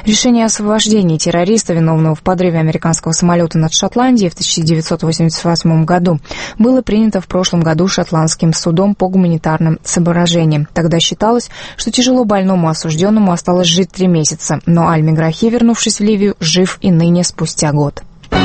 Решение о освобождении террориста, виновного в подрыве американского самолета над Шотландией в 1988 году, было принято в прошлом году шотландским судом по гуманитарным соображениям. Тогда считалось, что тяжело больному осужденному осталось жить 3 месяца, но Аль-Меграхи, вернувшись в Ливию, жив и ныне спустя год.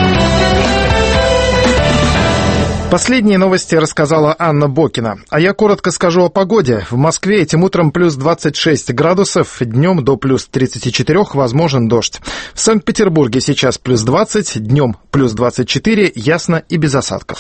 Последние новости рассказала Анна Бокина. А я коротко скажу о погоде. В Москве этим утром плюс 26 градусов, днем до плюс 34 возможен дождь. В Санкт-Петербурге сейчас плюс 20, днем плюс 24, ясно и без осадков.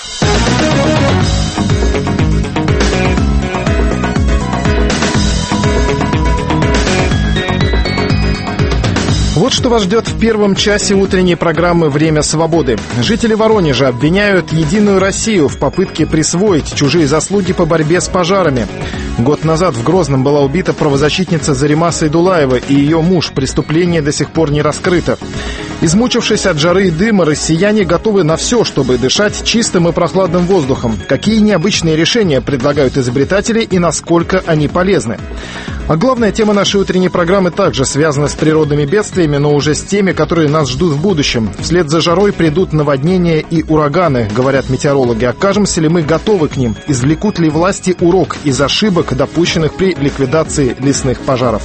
Вот что вас ждет в первом часе утренней программы «Время свободы». Жители Воронежа обвиняют «Единую Россию» в попытке присвоить чужие заслуги по борьбе с пожарами. Год назад в Грозном была убита правозащитница Зарима Сайдулаева и ее муж. Преступление до сих пор не раскрыто. Измучившись от жары и дыма, россияне готовы на все, чтобы дышать чистым и прохладным воздухом. Какие необычные решения предлагают изобретатели и насколько они полезны? А главная тема нашей утренней программы также связана с природными бедствиями, но уже с теми, которые нас ждут в будущем. Вслед за жарой придут наводнения и ураганы, говорят метеорологи. Окажемся ли мы готовы к ним? Извлекут ли власти урок из ошибок, допущенных при ликвидации лесных пожаров?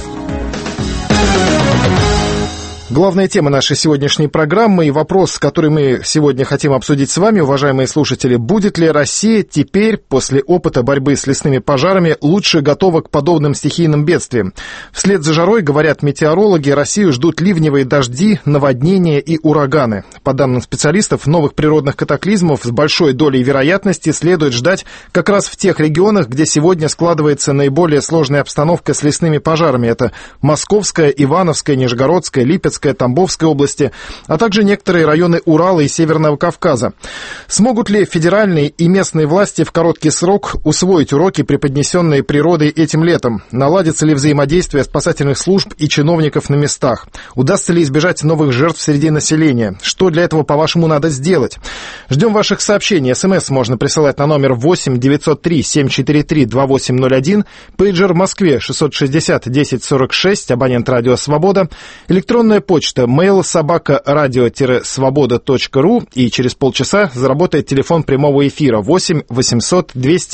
Главная тема нашей сегодняшней программы и вопрос, который мы сегодня хотим обсудить с вами, уважаемые слушатели: будет ли Россия теперь, после опыта борьбы с лесными пожарами, лучше готова к подобным стихийным бедствиям? Вслед за жарой, говорят метеорологи, Россию ждут ливневые дожди, наводнения и ураганы. По данным специалистов, новых природных катаклизмов с большой долей вероятности следует ждать как раз в тех регионах, где сегодня складывается наиболее сложная обстановка с лесными пожарами. Это Московская, Ивановская, Нижегородская, Липецкая, Тамбовской области, а также некоторые районы Урала и Северного Кавказа. Смогут ли федеральные и местные власти в короткий срок усвоить уроки, преподнесенные природой этим летом? Наладится ли взаимодействие спасательных служб и чиновников на местах? Удастся ли избежать новых жертв среди населения? Что для этого, по-вашему, надо сделать? Ждем ваших сообщений. СМС можно присылать на номер 8 903 743 2801, пейджер в Москве 660 1046, абонент «Радио Свобода», электронная почта mail@radio-svoboda.ru, и через полчаса заработает телефон прямого эфира 8 800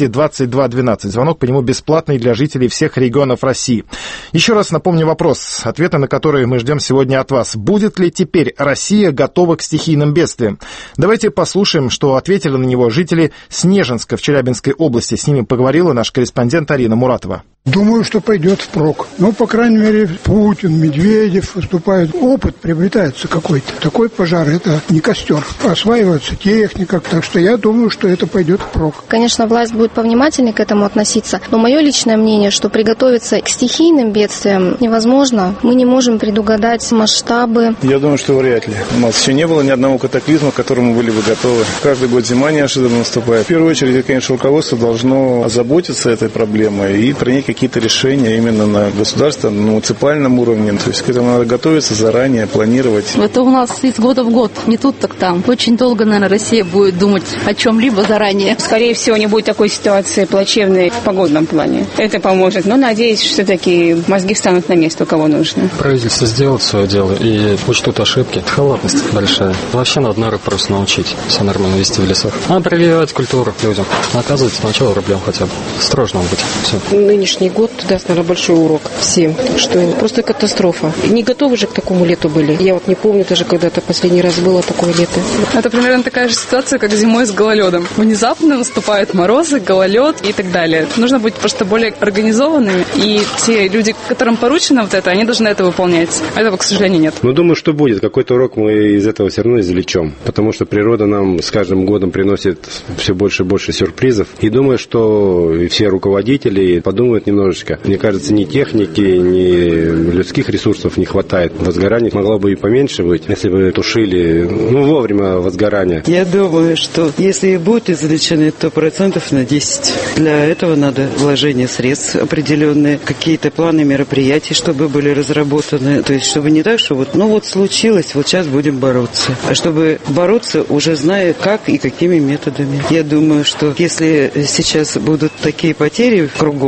222 12. Звонок по нему бесплатный для жителей всех регионов России. Еще раз напомню вопрос, ответы на который мы ждем сегодня от вас. Будет ли теперь Россия готова к стихийным бедствиям? Давайте послушаем, что ответили на него жители Снежинска в Челябинской области. С ними поговорила наш корреспондент Арина Муратова. Думаю, что пойдет впрок. Ну, по крайней мере, Путин, Медведев выступают. Опыт приобретается какой-то. Такой пожар – это не костер. Осваивается техника. Так что я думаю, что это пойдет впрок. Конечно, власть будет повнимательнее к этому относиться. Но мое личное мнение, что приготовиться к стихийным бедствиям невозможно. Мы не можем предугадать масштабы. Я думаю, что вряд ли. У нас еще не было ни одного катаклизма, к которому были бы готовы. Каждый год зима неожиданно наступает. В первую очередь, конечно, руководство должно озаботиться этой проблемой и принять какие-то решения именно на государственном, на муниципальном уровне. То есть к этому надо готовиться заранее, планировать. Это у нас из года в год, не тут так там. Очень долго, наверное, Россия будет думать о чем-либо заранее. Скорее всего, не будет такой ситуации плачевной в погодном плане. Это поможет. Но надеюсь, что все-таки мозги встанут на место, у кого нужно. Правительство сделает свое дело и учтут ошибки. Халатность большая. Вообще надо нары просто научить все нормально вести в лесах. Надо прививать культуру людям. Наказывать сначала рублем хотя бы. Строже надо быть. Все. Нынешний год даст, наверное, большой урок всем. Что просто катастрофа. Не готовы же к такому лету были. Я вот не помню даже, когда-то последний раз было такое лето. Это примерно такая же ситуация, как зимой с гололедом. Внезапно наступают морозы, гололед и так далее. Нужно быть просто более организованными. И те люди, которым поручено вот это, они должны это выполнять. Этого, к сожалению, нет. Ну, думаю, что будет. Какой-то урок мы из этого все равно извлечем. Потому что природа нам с каждым годом приносит все больше и больше сюрпризов. И думаю, что все руководители подумают немножечко. Мне кажется, ни техники, ни людских ресурсов не хватает. Возгораний могло бы и поменьше быть, если бы тушили вовремя возгорания. Я думаю, что если и будут извлечены, то 10%. Для этого надо вложение средств определенные, какие-то планы мероприятий, чтобы были разработаны. То есть, чтобы не так, что случилось, вот сейчас будем бороться. А чтобы бороться, уже зная, как и какими методами. Я думаю, что если сейчас будут такие потери кругом, и все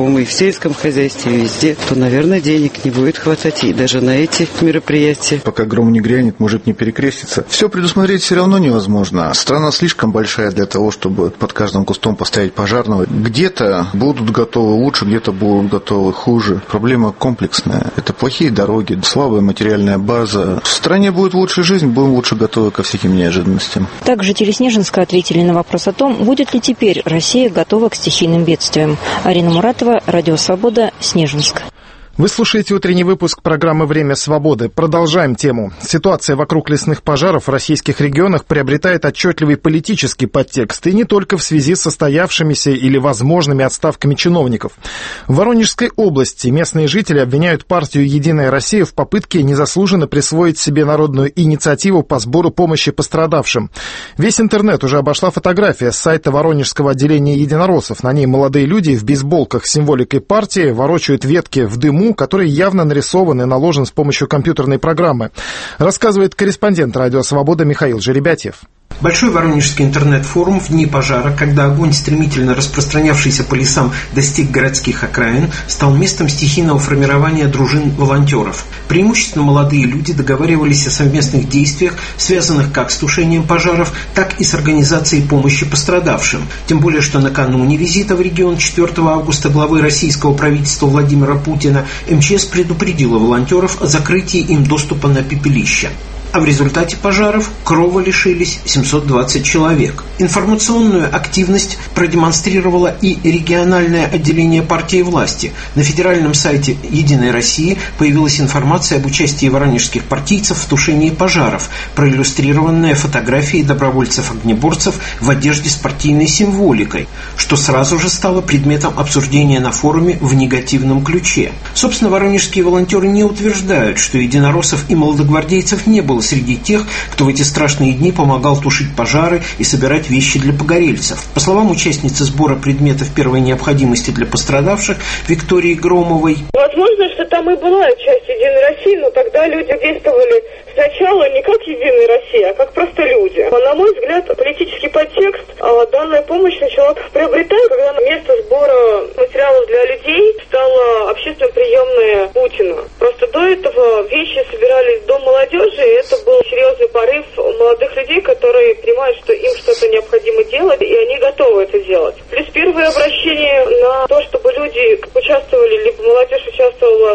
сельском хозяйстве, везде, то, наверное, денег не будет хватать и даже на эти мероприятия. Пока гром не грянет, мужик не перекрестится. Все предусмотреть все равно невозможно. Страна слишком большая для того, чтобы под каждым кустом поставить пожарного. Где-то будут готовы лучше, где-то будут готовы хуже. Проблема комплексная. Это плохие дороги, слабая материальная база. В стране будет лучшая жизнь, будем лучше готовы ко всяким неожиданностям. Так жители Снежинска ответили на вопрос о том, будет ли теперь Россия готова к стихийным бедствиям. Арина Муратова, Радио Свобода, Снежинск. Вы слушаете утренний выпуск программы «Время свободы». Продолжаем тему. Ситуация вокруг лесных пожаров в российских регионах приобретает отчетливый политический подтекст, и не только в связи с состоявшимися или возможными отставками чиновников. В Воронежской области местные жители обвиняют партию «Единая Россия» в попытке незаслуженно присвоить себе народную инициативу по сбору помощи пострадавшим. Весь интернет уже обошла фотография с сайта Воронежского отделения единороссов. На ней молодые люди в бейсболках с символикой партии ворочают ветки в дыму, который явно нарисован и наложен с помощью компьютерной программы, рассказывает корреспондент «Радио Свобода» Михаил Жеребятьев. Большой воронежский интернет-форум в дни пожара, когда огонь, стремительно распространявшийся по лесам, достиг городских окраин, стал местом стихийного формирования дружин волонтеров. Преимущественно молодые люди договаривались о совместных действиях, связанных как с тушением пожаров, так и с организацией помощи пострадавшим. Тем более, что накануне визита в регион 4 августа главы российского правительства Владимира Путина МЧС предупредила волонтеров о закрытии им доступа на пепелище. А в результате пожаров крова лишились 720 человек. Информационную активность продемонстрировало и региональное отделение партии власти. На федеральном сайте «Единой России» появилась информация об участии воронежских партийцев в тушении пожаров, проиллюстрированная фотографией добровольцев-огнеборцев в одежде с партийной символикой, что сразу же стало предметом обсуждения на форуме в негативном ключе. Собственно, воронежские волонтеры не утверждают, что единороссов и молодогвардейцев не было среди тех, кто в эти страшные дни помогал тушить пожары и собирать вещи для погорельцев. По словам участницы сбора предметов первой необходимости для пострадавших Виктории Громовой, возможно, что там и была часть «Единой России», но тогда люди действовали сначала не как «Единая Россия», а как просто люди. На мой взгляд, политический подтекст данная помощь начала приобретать, когда место сбора материалов для людей стало общественно приемной Путина. Просто до этого вещи собирались в Дом молодежи, и это был серьезный порыв молодых людей, которые понимают, что им что-то необходимо делать, и они готовы это делать. Плюс первое обращение на то, чтобы люди участвовали, либо молодежь участвовала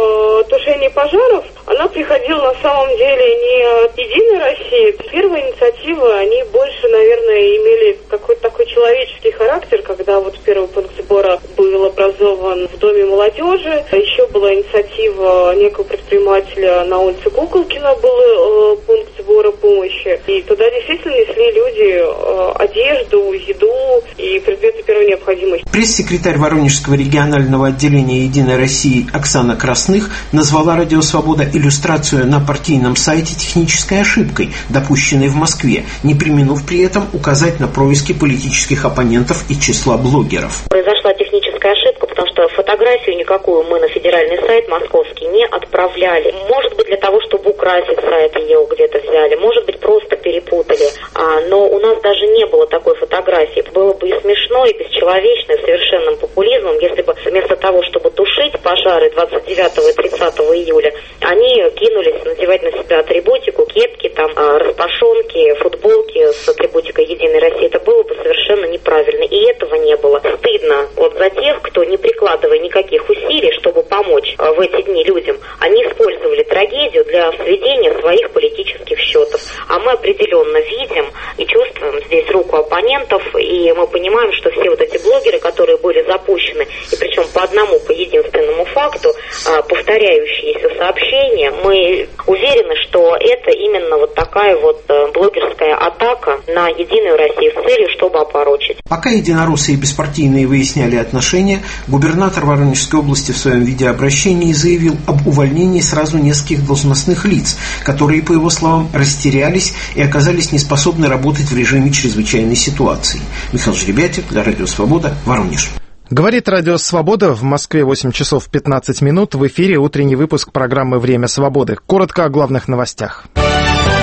в тушении пожаров, она приходила на самом деле не от «Единой России». Первые инициативы, они больше, наверное, имели какой-то такой человеческий характер, когда вот первый пункт сбора был образован в Доме молодежи. Еще была инициатива некого предпринимателя на улице Куколкина, был пункт сбора помощи. И туда действительно несли люди одежду, еду и предметы первой необходимости. Пресс-секретарь Воронежского регионального отделения «Единой России» Оксана Красных назвала «Радио Свобода» иллюстрацию на партийном сайте технической ошибкой, допущенной в Москве, не преминув при этом указать на происки политических оппонентов из числа блогеров. Произошла техническая ошибка, потому что фотографию никакую мы на федеральный сайт московский не отправляли. Может быть, для того, чтобы украсить сайт, ее где-то взяли, может быть, просто перепутали. Но у нас даже не было такой фотографии. Было бы и смешно, и бесчеловечно, и совершенным популизмом, если бы вместо того, чтобы тушить пожары 29 и 30 июля, они кинулись надевать на себя атрибутику, кепки, там, распашонки, футболки с атрибутикой «Единой России». Это было бы совершенно неправильно. И этого не было. Стыдно вот за тех, кто, не прикладывая никаких усилий, чтобы помочь в эти дни людям, они использовали трагедию для сведения своих политических счетов. А мы определенно видим и чувствуем здесь руку оппонентов, и мы понимаем, что все вот эти блогеры, которые были запущены, и причем по одному, по единственному факту, повторяющиеся сообщения, мы уверены, что это именно вот такая вот блогерская атака на «Единую Россию» с целью, чтобы опорочить. Пока единороссы и беспартийные выясняли отношения, губернатор Воронежской области в своем видеообращении заявил об увольнении сразу нескольких должностных лиц, которые, по его словам, растерялись и оказались неспособны работать в режиме чрезвычайной ситуации. Михаил Жеребятьев для Радио Свобода, Воронеж. Говорит Радио Свобода, в Москве 8 часов 15 минут, в эфире утренний выпуск программы «Время свободы». Коротко о главных новостях.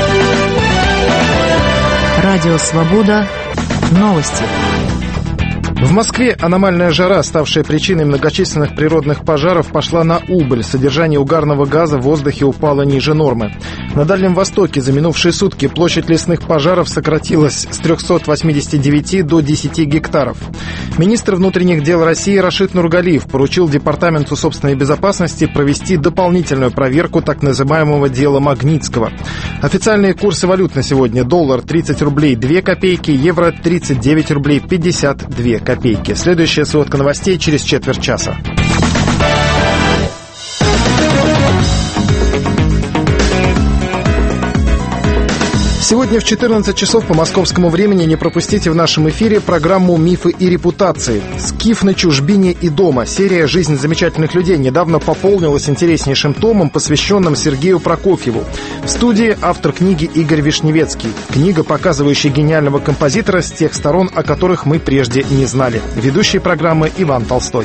Радио Свобода. Новости. В Москве аномальная жара, ставшая причиной многочисленных природных пожаров, пошла на убыль. Содержание угарного газа в воздухе упало ниже нормы. На Дальнем Востоке за минувшие сутки площадь лесных пожаров сократилась с 389 до 10 гектаров. Министр внутренних дел России Рашид Нургалиев поручил Департаменту собственной безопасности провести дополнительную проверку так называемого дела Магнитского. Официальные курсы валют на сегодня: доллар 30 рублей 2 копейки, евро 39 рублей 52 копейки. Следующая сводка новостей через четверть часа. Сегодня в 14 часов по московскому времени не пропустите в нашем эфире программу «Мифы и репутации». «Скиф на чужбине и дома». Серия «Жизнь замечательных людей» недавно пополнилась интереснейшим томом, посвященным Сергею Прокофьеву. В студии автор книги Игорь Вишневецкий. Книга, показывающая гениального композитора с тех сторон, о которых мы прежде не знали. Ведущий программы Иван Толстой.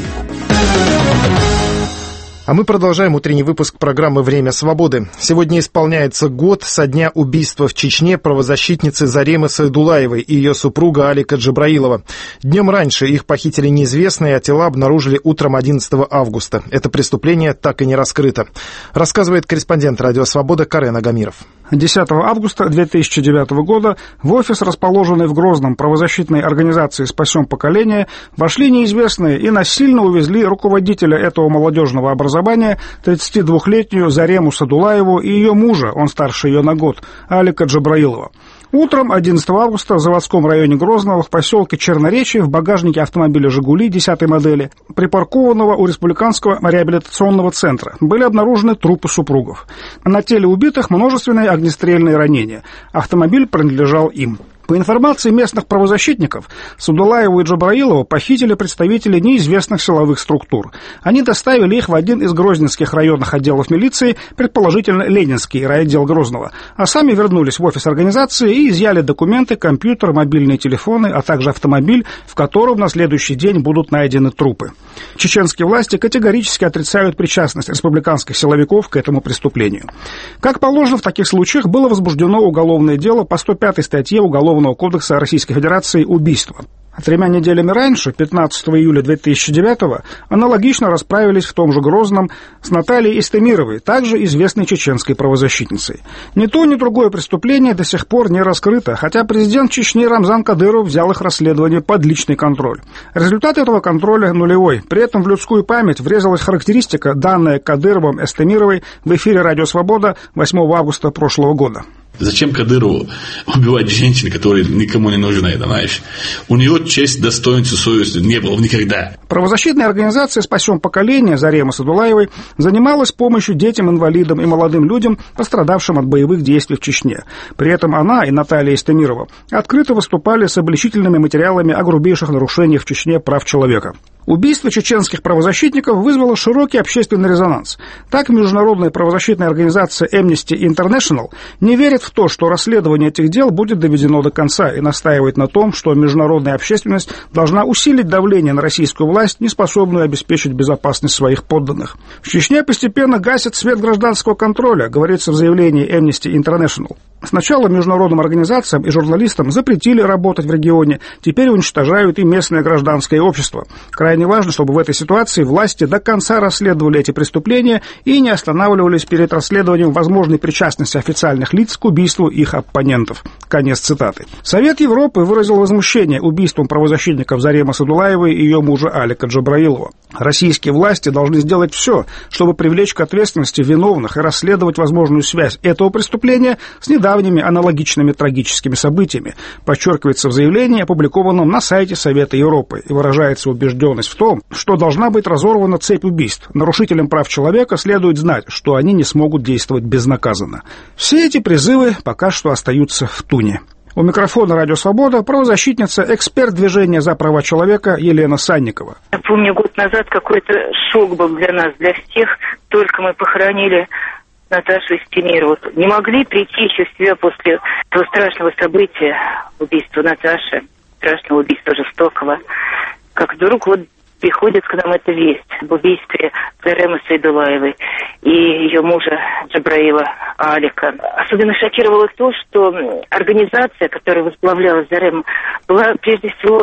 А мы продолжаем утренний выпуск программы «Время свободы». Сегодня исполняется год со дня убийства в Чечне правозащитницы Заремы Сайдуллаевой и ее супруга Алика Джабраилова. Днем раньше их похитили неизвестные, а тела обнаружили утром 11 августа. Это преступление так и не раскрыто. Рассказывает корреспондент «Радио Свобода» Карен Агамиров. 10 августа 2009 года в офис, расположенный в Грозном правозащитной организации «Спасем поколение», вошли неизвестные и насильно увезли руководителя этого молодежного образования, 32-летнюю Зарему Сайдуллаеву, и ее мужа, он старше ее на год, Алика Джабраилова. Утром 11 августа в заводском районе Грозного в поселке Черноречье в багажнике автомобиля «Жигули» 10-й модели, припаркованного у Республиканского реабилитационного центра, были обнаружены трупы супругов. На теле убитых множественные огнестрельные ранения. Автомобиль принадлежал им. По информации местных правозащитников, Сайдуллаеву и Джабраилову похитили представители неизвестных силовых структур. Они доставили их в один из грозненских районных отделов милиции, предположительно Ленинский райотдел Грозного, а сами вернулись в офис организации и изъяли документы, компьютер, мобильные телефоны, а также автомобиль, в котором на следующий день будут найдены трупы. Чеченские власти категорически отрицают причастность республиканских силовиков к этому преступлению. Как положено в таких случаях, было возбуждено уголовное дело по 105 статье Уголовного кодекса Российской Федерации «Убийство». 3 неделями раньше, 15 июля 2009-го, аналогично расправились в том же Грозном с Натальей Истемировой, также известной чеченской правозащитницей. Ни то, ни другое преступление до сих пор не раскрыто, хотя президент Чечни Рамзан Кадыров взял их расследование под личный контроль. Результат этого контроля нулевой. При этом в людскую память врезалась характеристика, данная Кадыровым Истемировой в эфире «Радио Свобода» 8 августа прошлого года. Зачем Кадырову убивать женщин, которые никому не нужны, знаешь? У нее честь, достоинство, совесть не было никогда. Правозащитная организация «Спасем поколение» Заремы Сайдуллаевой занималась помощью детям, инвалидам и молодым людям, пострадавшим от боевых действий в Чечне. При этом она и Наталья Истемирова открыто выступали с обличительными материалами о грубейших нарушениях в Чечне прав человека. Убийство чеченских правозащитников вызвало широкий общественный резонанс. Так, международная правозащитная организация Amnesty International не верит в то, что расследование этих дел будет доведено до конца, и настаивает на том, что международная общественность должна усилить давление на российскую власть, не способную обеспечить безопасность своих подданных. В Чечне постепенно гасит свет гражданского контроля, говорится в заявлении Amnesty International. Сначала международным организациям и журналистам запретили работать в регионе, теперь уничтожают и местное гражданское общество. Крайне важно, чтобы в этой ситуации власти до конца расследовали эти преступления и не останавливались перед расследованием возможной причастности официальных лиц к убийству их оппонентов. Конец цитаты. Совет Европы выразил возмущение убийством правозащитников Заремы Сайдуллаевой и ее мужа Алика Джабраилова. Российские власти должны сделать все, чтобы привлечь к ответственности виновных и расследовать возможную связь этого преступления с недавними аналогичными трагическими событиями, подчеркивается в заявлении, опубликованном на сайте Совета Европы, и выражается убежденность в том, что должна быть разорвана цепь убийств. Нарушителям прав человека следует знать, что они не смогут действовать безнаказанно. Все эти призывы пока что остаются в туне. У микрофона «Радио Свобода» правозащитница, эксперт движения за права человека Елена Санникова. Я помню, год назад какой-то шок был для нас, для всех. Только мы похоронили Наташу Истемирову. Не могли прийти еще в себя после этого страшного события, убийства Наташи, страшного убийства жестокого. Как вдруг вот приходит к нам эта весть об убийстве Заремы Сайдуллаевой и ее мужа Джабраила Алика. Особенно шокировало то, что организация, которая возглавляла Зарему, была прежде всего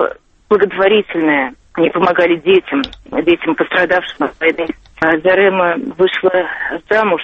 благотворительное. Они помогали детям пострадавшим от войны. Зарема вышла замуж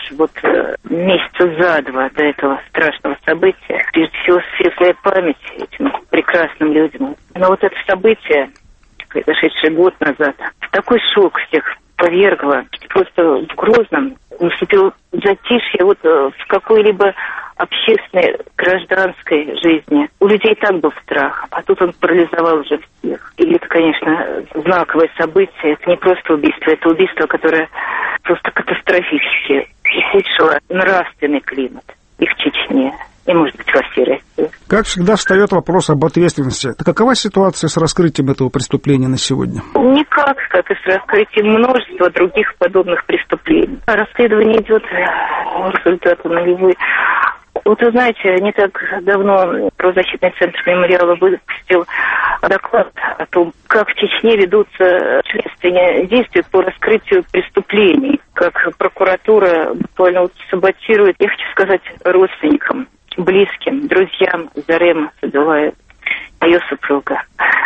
месяца за 2 до этого страшного события. Прежде всего, светлая память этим прекрасным людям. Но это событие, произошедшее год назад, такой шок всех повергло. Просто в Грозном наступил затишье в какой-либо общественной, гражданской жизни. У людей и так был страх, а тут он парализовал уже всех. И это, конечно, знаковое событие. Это не просто убийство, это убийство, которое просто катастрофически ухудшило нравственный климат и в Чечне, и, может быть, во всей России. Как всегда, встает вопрос об ответственности. Какова ситуация с раскрытием этого преступления на сегодня? Никак, как и с раскрытием множества других подобных преступлений. Расследование идет, результаты нулевые. Вы знаете, не так давно правозащитный центр мемориала выпустил доклад о том, как в Чечне ведутся следственные действия по раскрытию преступлений, как прокуратура буквально саботирует, я хочу сказать, родственникам, близким, друзьям Зарема Садулаева, ее супруга,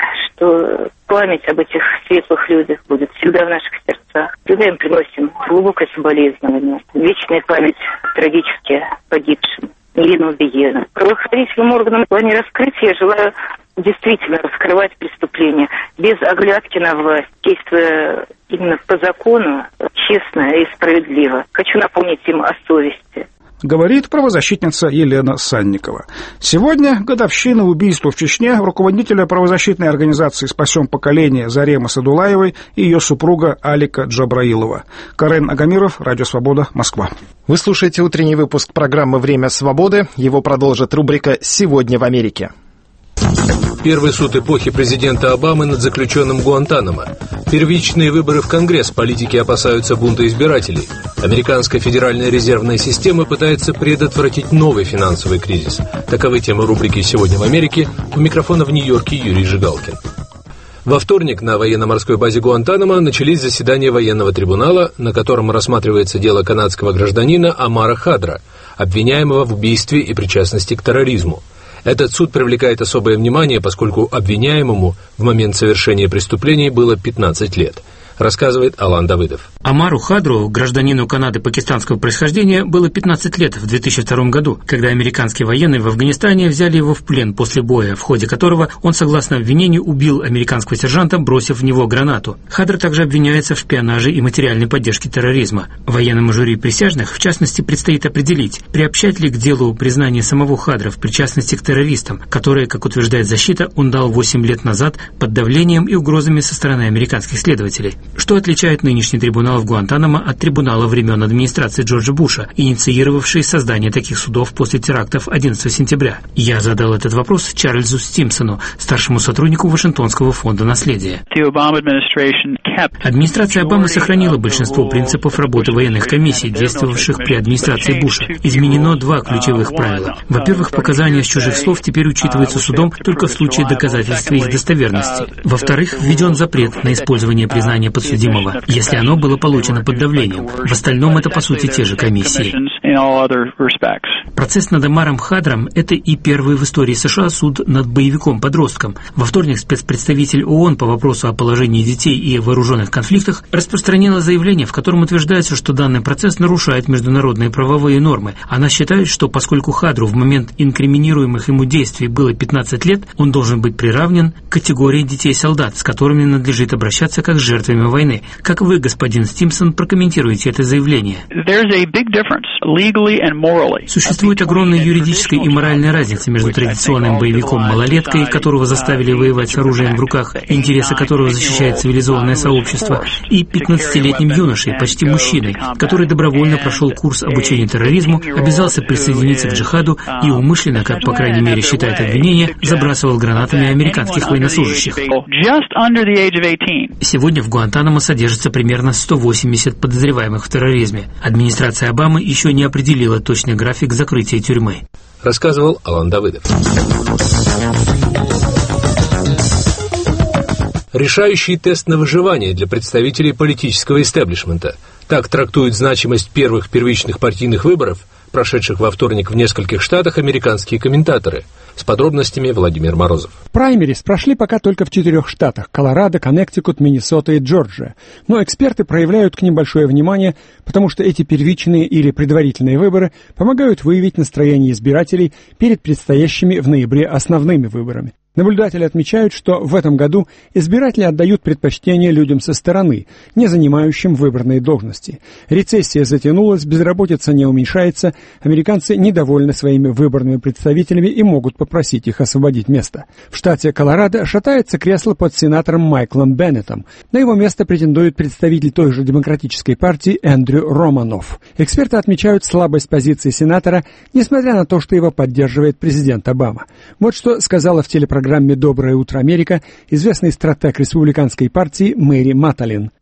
что память об этих светлых людях будет всегда в наших сердцах. Всегда им приносим глубокое соболезнование, вечная память трагически погибшим. Ирина Убиена. Правоохранительным органам в плане раскрытия я желаю действительно раскрывать преступления без оглядки на власть, действуя именно по закону, честно и справедливо. Хочу напомнить им о совести. Говорит правозащитница Елена Санникова. Сегодня годовщина убийства в Чечне руководителя правозащитной организации «Спасем поколение» Заремы Садулаевой и ее супруга Алика Джабраилова. Карен Агамиров, Радио Свобода, Москва. Вы слушаете утренний выпуск программы «Время свободы». Его продолжит рубрика «Сегодня в Америке». Первый суд эпохи президента Обамы над заключенным Гуантанамо. Первичные выборы в Конгресс. Политики опасаются бунта избирателей. Американская федеральная резервная система пытается предотвратить новый финансовый кризис. Таковы темы рубрики «Сегодня в Америке». У микрофона в Нью-Йорке Юрий Жигалкин. Во вторник на военно-морской базе Гуантанамо начались заседания военного трибунала, на котором рассматривается дело канадского гражданина Амара Хадра, обвиняемого в убийстве и причастности к терроризму. Этот суд привлекает особое внимание, поскольку обвиняемому в момент совершения преступлений было 15 лет, рассказывает Алан Давыдов. Амару Хадру, гражданину Канады пакистанского происхождения, было 15 лет в 2002 году, когда американские военные в Афганистане взяли его в плен после боя, в ходе которого он, согласно обвинению, убил американского сержанта, бросив в него гранату. Хадр также обвиняется в шпионаже и материальной поддержке терроризма. Военному жюри присяжных, в частности, предстоит определить, приобщать ли к делу признание самого Хадра в причастности к террористам, которые, как утверждает защита, он дал 8 лет назад под давлением и угрозами со стороны американских следователей. Что отличает нынешний трибунал в Гуантанамо от трибунала времен администрации Джорджа Буша, инициировавшей создание таких судов после терактов 11 сентября? Я задал этот вопрос Чарльзу Стимсону, старшему сотруднику Вашингтонского фонда наследия. Администрация Обамы сохранила большинство принципов работы военных комиссий, действовавших при администрации Буша. Изменено 2 ключевых правила. Во-первых, показания с чужих слов теперь учитываются судом только в случае доказательства их достоверности. Во-вторых, введен запрет на использование признания подсудимого, если оно было получено под давлением. В остальном это, по сути, те же комиссии. Процесс над Амаром Хадром – это и первый в истории США суд над боевиком-подростком. Во вторник спецпредставитель ООН по вопросу о положении детей и вооруженных конфликтах распространила заявление, в котором утверждается, что данный процесс нарушает международные правовые нормы. Она считает, что поскольку Хадру в момент инкриминируемых ему действий было 15 лет, он должен быть приравнен к категории детей-солдат, с которыми надлежит обращаться как с жертвами войны. Как вы, господин Стимсон, прокомментируете это заявление? Существует огромная юридическая и моральная разница между традиционным боевиком-малолеткой, которого заставили воевать с оружием в руках, интересы которого защищает цивилизованное сообщество, и 15-летним юношей, почти мужчиной, который добровольно прошел курс обучения терроризму, обязался присоединиться к джихаду и умышленно, как по крайней мере считает обвинение, забрасывал гранатами американских военнослужащих. Сегодня в Гуантанамо содержится примерно 180 подозреваемых в терроризме. Администрация Обамы еще не определила точный график закрытия тюрьмы. Рассказывал Алан Давыдов. Решающий тест на выживание для представителей политического истеблишмента. Так трактует значимость первых первичных партийных выборов прошедших во вторник в нескольких штатах, американские комментаторы. С подробностями Владимир Морозов. Праймерис прошли пока только в 4 штатах – Колорадо, Коннектикут, Миннесота и Джорджия. Но эксперты проявляют к ним большое внимание, потому что эти первичные или предварительные выборы помогают выявить настроение избирателей перед предстоящими в ноябре основными выборами. Наблюдатели отмечают, что в этом году избиратели отдают предпочтение людям со стороны, не занимающим выборные должности. Рецессия затянулась, безработица не уменьшается, американцы недовольны своими выборными представителями и могут попросить их освободить место. В штате Колорадо шатается кресло под сенатором Майклом Беннетом. На его место претендует представитель той же демократической партии Эндрю Романов. Эксперты отмечают слабость позиции сенатора, несмотря на то, что его поддерживает президент Обама. Вот что сказала в телепрограмме «Доброе утро, Америка» известный стратег республиканской партии Мэри Маталин.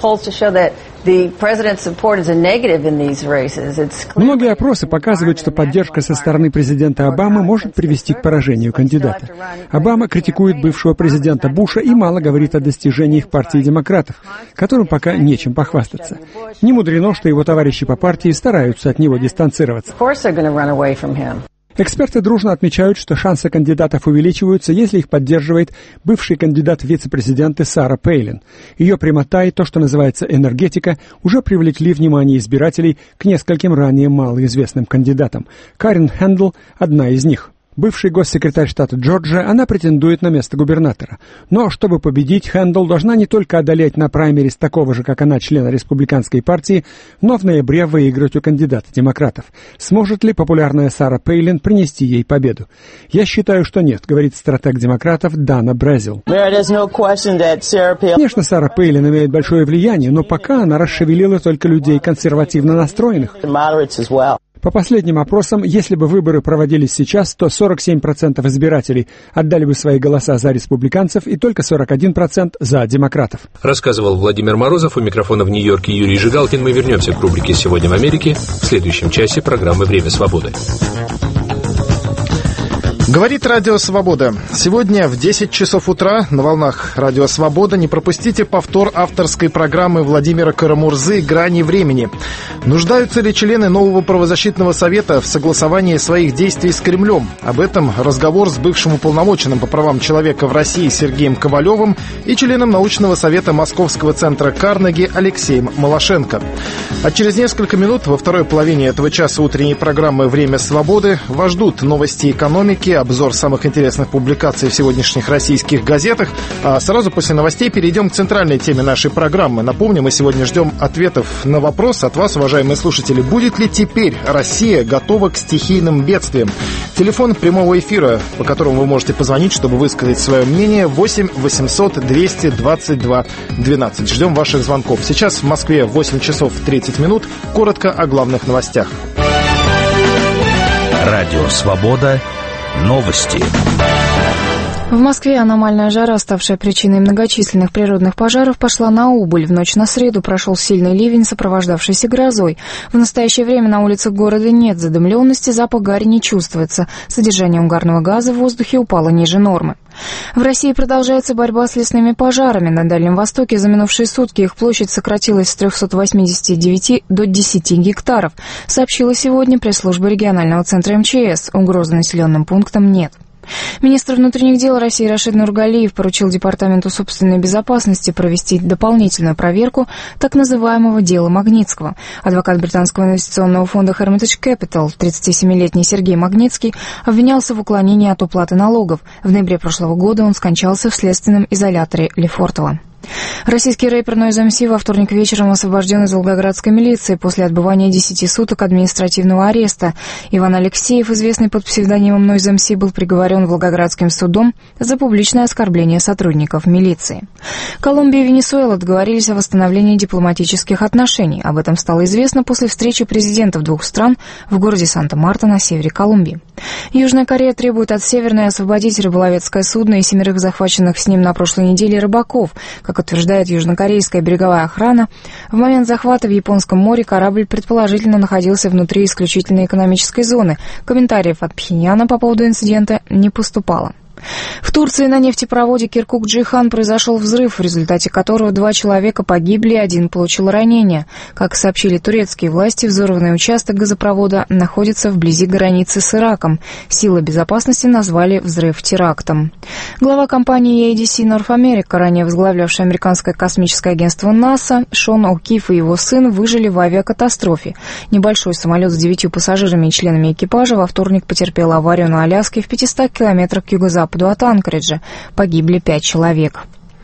Многие опросы показывают, что поддержка со стороны президента Обамы может привести к поражению кандидата. Обама критикует бывшего президента Буша и мало говорит о достижениях партии демократов, которым пока нечем похвастаться. Не мудрено, что его товарищи по партии стараются от него дистанцироваться. Эксперты дружно отмечают, что шансы кандидатов увеличиваются, если их поддерживает бывший кандидат в вице-президенты Сара Пейлин. Ее прямота и то, что называется энергетика, уже привлекли внимание избирателей к нескольким ранее малоизвестным кандидатам. Карен Хендл – одна из них. Бывший госсекретарь штата Джорджия, она претендует на место губернатора. Но чтобы победить, Хендл должна не только одолеть на праймерис такого же, как она, члена республиканской партии, но в ноябре выиграть у кандидата демократов. Сможет ли популярная Сара Пейлин принести ей победу? Я считаю, что нет, говорит стратег демократов Дана Бразил. Конечно, Сара Пейлин имеет большое влияние, но пока она расшевелила только людей консервативно настроенных. По последним опросам, если бы выборы проводились сейчас, то 47% избирателей отдали бы свои голоса за республиканцев и только 41% за демократов. Рассказывал Владимир Морозов. У микрофона в Нью-Йорке Юрий Жигалкин. Мы вернемся к рубрике «Сегодня в Америке» в следующем часе программы «Время свободы». Говорит Радио Свобода. Сегодня в 10 часов утра на волнах Радио Свобода не пропустите повтор авторской программы Владимира Карамурзы «Грани времени». Нуждаются ли члены нового правозащитного совета в согласовании своих действий с Кремлем? Об этом разговор с бывшим уполномоченным по правам человека в России Сергеем Ковалевым и членом научного совета Московского центра Карнеги Алексеем Малашенко. А через несколько минут во второй половине этого часа утренней программы «Время свободы» вас ждут новости экономики, обзор самых интересных публикаций в сегодняшних российских газетах. А сразу после новостей перейдем к центральной теме нашей программы. Напомню, мы сегодня ждем ответов на вопрос от вас, уважаемые слушатели. Будет ли теперь Россия готова к стихийным бедствиям? Телефон прямого эфира, по которому вы можете позвонить, чтобы высказать свое мнение, 8 800 222 12. Ждем ваших звонков. Сейчас в Москве 8 часов 30 минут. Коротко о главных новостях. Радио «Свобода». Новости. В Москве аномальная жара, ставшая причиной многочисленных природных пожаров, пошла на убыль. В ночь на среду прошел сильный ливень, сопровождавшийся грозой. В настоящее время на улицах города нет задымленности, запах гари не чувствуется. Содержание угарного газа в воздухе упало ниже нормы. В России продолжается борьба с лесными пожарами. На Дальнем Востоке за минувшие сутки их площадь сократилась с 389 до 10 гектаров, сообщила сегодня пресс-служба регионального центра МЧС. Угрозы населенным пунктам нет. Министр внутренних дел России Рашид Нургалиев поручил Департаменту собственной безопасности провести дополнительную проверку так называемого дела Магнитского. Адвокат британского инвестиционного фонда Hermitage Capital, 37-летний Сергей Магнитский, обвинялся в уклонении от уплаты налогов. В ноябре прошлого года он скончался в следственном изоляторе Лефортово. Российский рэпер Noise MC во вторник вечером освобожден из волгоградской милиции после отбывания 10 суток административного ареста. Иван Алексеев, известный под псевдонимом Noise MC, был приговорен Волгоградским судом за публичное оскорбление сотрудников милиции. Колумбия и Венесуэла договорились о восстановлении дипломатических отношений. Об этом стало известно после встречи президентов двух стран в городе Санта-Марта на севере Колумбии. Южная Корея требует от Северной освободить рыболовецкое судно и 7 захваченных с ним на прошлой неделе рыбаков. Как утверждает южнокорейская береговая охрана, в момент захвата в Японском море корабль предположительно находился внутри исключительной экономической зоны. Комментариев от Пхеньяна по поводу инцидента не поступало. В Турции на нефтепроводе Киркук-Джейхан произошел взрыв, в результате которого 2 человека погибли, 1 получил ранение. Как сообщили турецкие власти, взорванный участок газопровода находится вблизи границы с Ираком. Силы безопасности назвали взрыв терактом. Глава компании ADC North America, ранее возглавлявший американское космическое агентство НАСА, Шон О'Кифф и его сын выжили в авиакатастрофе. Небольшой самолет с 9 пассажирами и членами экипажа во вторник потерпел аварию на Аляске в 500 километрах к юго-западу от Анкориджа. Погибли 5 человек.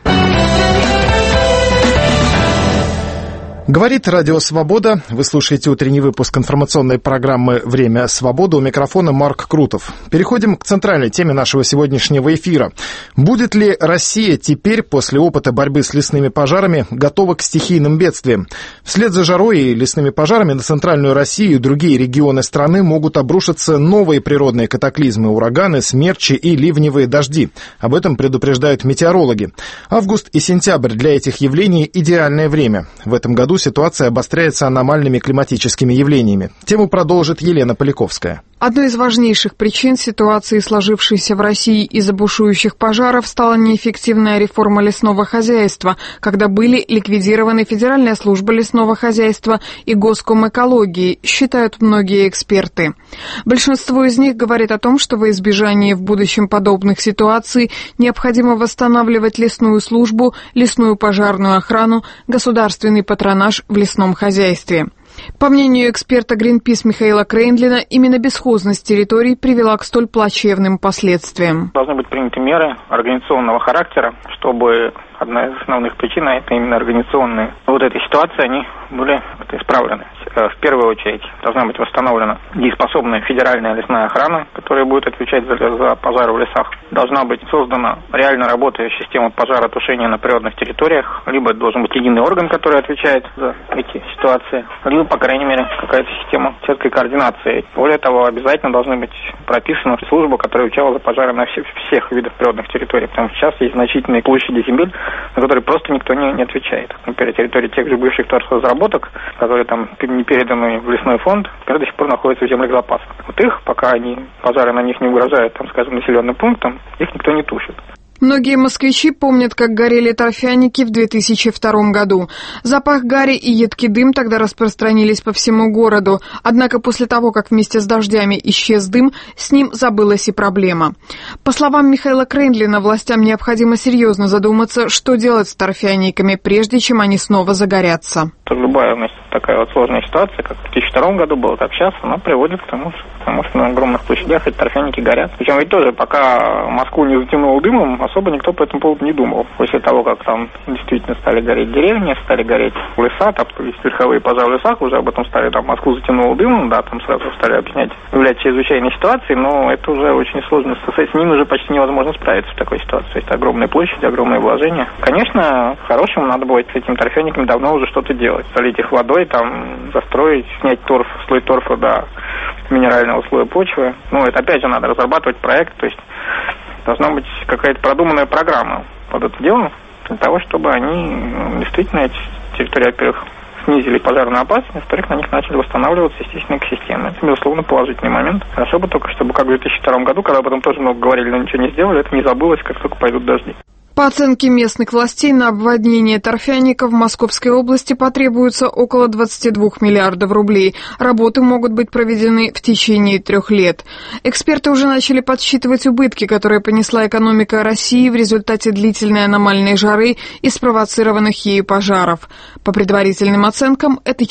Говорит Радио Свобода. Вы слушаете утренний выпуск информационной программы «Время свободы». У микрофона Марк Крутов. Переходим к центральной теме нашего сегодняшнего эфира. Будет ли Россия теперь, после опыта борьбы с лесными пожарами, готова к стихийным бедствиям? Вслед за жарой и лесными пожарами на центральную Россию и другие регионы страны могут обрушиться новые природные катаклизмы, ураганы, смерчи и ливневые дожди. Об этом предупреждают метеорологи. Август и сентябрь для этих явлений – идеальное время. В этом году ситуация обостряется аномальными климатическими явлениями. Тему продолжит Елена Поляковская. Одной из важнейших причин ситуации, сложившейся в России из-за бушующих пожаров, стала неэффективная реформа лесного хозяйства, когда были ликвидированы Федеральная служба лесного хозяйства и Госкомэкологии, считают многие эксперты. Большинство из них говорит о том, что во избежание в будущем подобных ситуаций необходимо восстанавливать лесную службу, лесную пожарную охрану, государственный патронаж в лесном хозяйстве. По мнению эксперта Greenpeace Михаила Крейндлина, именно бесхозность территорий привела к столь плачевным последствиям. Должны быть приняты меры организационного характера, чтобы одна из основных причин, это именно организационные. Вот этой ситуации они были исправлены. В первую очередь должна быть восстановлена дееспособная федеральная лесная охрана, которая будет отвечать за пожары в лесах. Должна быть создана реально работающая система пожаротушения на природных территориях, либо должен быть единый орган, который отвечает за эти ситуации, либо, по крайней мере, какая-то система четкой координации. Более того, обязательно должны быть прописана служба, которая отвечала за пожары на всех видах природных территорий, потому что сейчас есть значительные площади земель, на которые просто никто не отвечает. Например, территории тех же бывших торфоразработок, которые там не переданы в лесной фонд, до сих пор находятся в землях запаса. Вот их, пока пожары на них не угрожают, там, скажем, населенным пунктам, их никто не тушит. Многие москвичи помнят, как горели торфяники в 2002 году. Запах гари и едкий дым тогда распространились по всему городу. Однако после того, как вместе с дождями исчез дым, с ним забылась и проблема. По словам Михаила Крейндлина, властям необходимо серьезно задуматься, что делать с торфяниками, прежде чем они снова загорятся. Любая такая вот сложная ситуация, как в 2002 году было, так сейчас, она приводит к тому, что на огромных площадях эти торфяники горят. Причем ведь тоже, пока Москву не затянуло дымом, особо никто по этому поводу не думал. После того, как там действительно стали гореть деревни, стали гореть леса, там верховые пожары в лесах, уже об этом стали, там Москву затянуло дымом, да, там сразу стали объяснять, являть чрезвычайной ситуацией, но это уже очень сложно, с ним уже почти невозможно справиться в такой ситуации. Это огромные площади, огромные вложения. Конечно, хорошему надо будет с этими торфяниками давно уже что-то делать. Солить их водой, там, застроить, снять слой торфа до минерального слоя почвы. Ну, это опять же надо разрабатывать проект, то есть должна быть какая-то продуманная программа под это дело, для того, чтобы они действительно эти территории, во-первых, снизили пожарную опасность, во-вторых, на них начали восстанавливаться естественные экосистемы. Это, безусловно, положительный момент. Хорошо бы только, чтобы, как в 2002 году, когда об этом тоже много говорили, но ничего не сделали, это не забылось, как только пойдут дожди. По оценке местных властей, на обводнение торфяника в Московской области потребуется около 22 миллиардов рублей. Работы могут быть проведены в течение 3 лет. Эксперты уже начали подсчитывать убытки, которые понесла экономика России в результате длительной аномальной жары и спровоцированных ею пожаров. По предварительным оценкам, это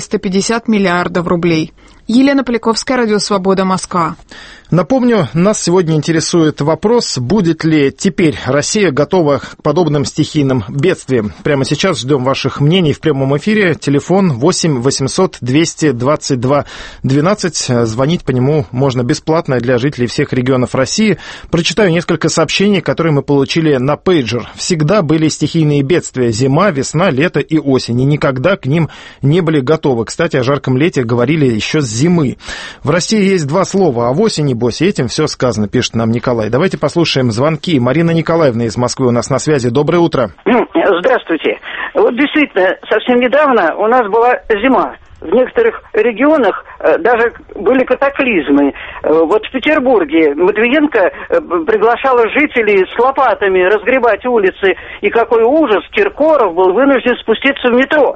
450 миллиардов рублей. Елена Поляковская, Радио Свобода, Москва. Напомню, нас сегодня интересует вопрос, будет ли теперь Россия готова к подобным стихийным бедствиям. Прямо сейчас ждем ваших мнений в прямом эфире. Телефон 8 800 222 12. Звонить по нему можно бесплатно для жителей всех регионов России. Прочитаю несколько сообщений, которые мы получили на пейджер. Всегда были стихийные бедствия. Зима, весна, лето и осень. И никогда к ним не были готовы. Кстати, о жарком лете говорили еще с зимы. В России есть 2 слова. А в осени бойся, этим все сказано, пишет нам Николай. Давайте послушаем звонки. Марина Николаевна из Москвы у нас на связи. Доброе утро. Здравствуйте. Вот действительно, совсем недавно у нас была зима. В некоторых регионах даже были катаклизмы. Вот в Петербурге Матвиенко приглашала жителей с лопатами разгребать улицы. И какой ужас, Киркоров был вынужден спуститься в метро.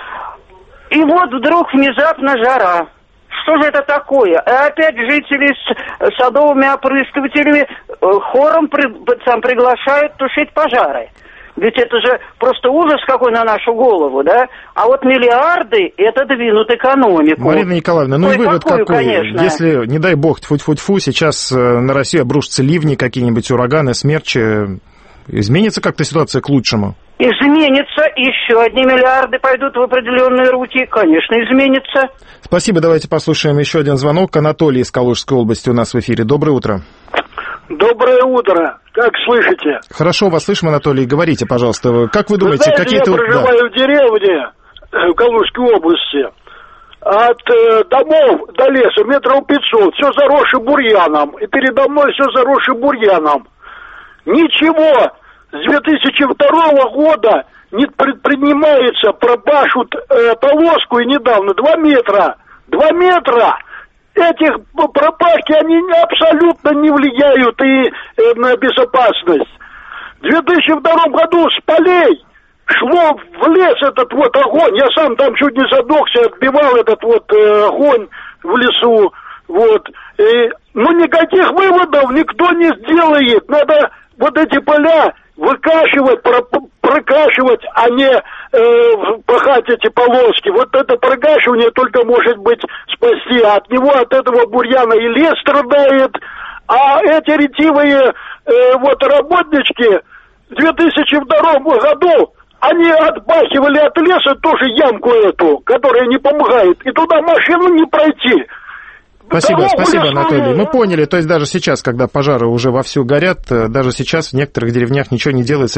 И вот вдруг внезапно жара. Что же это такое? А опять жители с садовыми опрыскивателями хором приглашают тушить пожары. Ведь это же просто ужас какой на нашу голову, да? А вот миллиарды – это двинут экономику. Марина Николаевна, ну и вывод какой? Конечно. Если, не дай бог, тьфу-тьфу-тьфу, сейчас на Россию обрушатся ливни, какие-нибудь ураганы, смерчи, изменится как-то ситуация к лучшему? Изменится, еще одни миллиарды пойдут в определенные руки, конечно, изменится. Спасибо, давайте послушаем еще один звонок. Анатолий из Калужской области у нас в эфире. Доброе утро. Доброе утро. Как слышите? Хорошо, вас слышим, Анатолий. Говорите, пожалуйста, как вы думаете, знаете, какие-то... Я проживаю в деревне в Калужской области. От домов до леса метров 500. Все заросшее бурьяном. И передо мной все заросшее бурьяном. Ничего с 2002 года не предпринимается. Пропашут полоску и недавно 2 метра. 2 метра! Этих пропашки, они абсолютно не влияют и на безопасность. В 2002 году с полей шло в лес этот вот огонь. Я сам там чуть не задохся, отбивал этот вот огонь в лесу. Вот. Но никаких выводов никто не сделает. Надо вот эти поля выкашивать, прокашивать, а не пахать эти полоски. Вот это прокашивание только может быть спасти. От него, от этого бурьяна и лес страдает. А эти ретивые вот работнички в 2002 году, они отбахивали от леса тоже ямку эту, которая не помогает. И туда машину не пройти. Спасибо, спасибо, Анатолий. Мы поняли, то есть даже сейчас, когда пожары уже вовсю горят, даже сейчас в некоторых деревнях ничего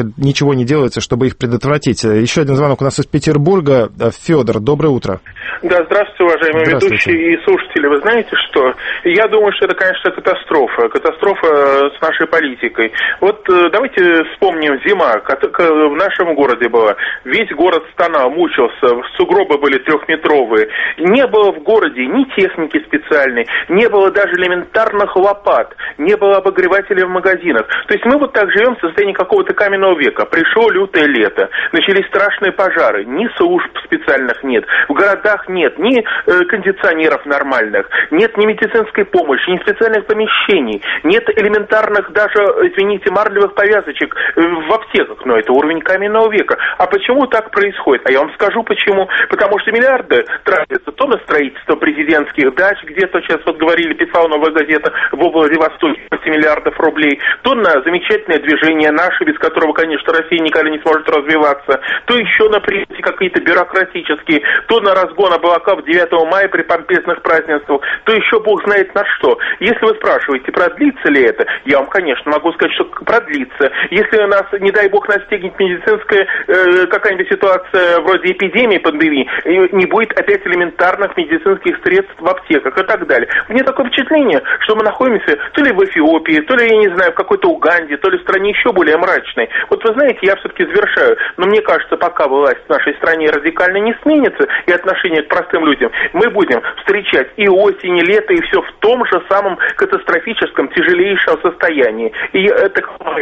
не делается, чтобы их предотвратить. Еще один звонок у нас из Петербурга. Федор, доброе утро. Да, здравствуйте, уважаемые ведущие и слушатели. Вы знаете что? Я думаю, что это, конечно, катастрофа. Катастрофа с нашей политикой. Вот давайте вспомним зима, в нашем городе была. Весь город стонал, мучился, сугробы были 3-метровые. Не было в городе ни техники специальной, не было даже элементарных лопат, не было обогревателей в магазинах. То есть мы вот так живем в состоянии какого-то каменного века. Пришло лютое лето, начались страшные пожары, ни служб специальных нет, в городах нет ни кондиционеров нормальных, нет ни медицинской помощи, ни специальных помещений, нет элементарных даже, извините, марлевых повязочек в аптеках. Но это уровень каменного века. А почему так происходит? А я вам скажу почему. Потому что миллиарды тратятся то на строительство президентских дач, где-то сейчас вот говорили, писала «Новая газета», в Владивостоке 8 миллиардов рублей, то на замечательное движение наше, без которого, конечно, Россия никогда не сможет развиваться, то еще на прийти какие-то бюрократические, то на разгон облаков 9 мая при помпезных празднествах, то еще бог знает на что. Если вы спрашиваете, продлится ли это, я вам, конечно, могу сказать, что продлится. Если нас, не дай бог, настигнет медицинская какая-нибудь ситуация вроде эпидемии, пандемии, не будет опять элементарных медицинских средств в аптеках и так далее. Мне такое впечатление, что мы находимся то ли в Эфиопии, то ли, я не знаю, в какой-то Уганде, то ли в стране еще более мрачной. Вот вы знаете, я все-таки завершаю, но мне кажется, пока власть в нашей стране радикально не сменится и отношение к простым людям, мы будем встречать и осень, и лето, и все в том же самом катастрофическом, тяжелейшем состоянии. И это...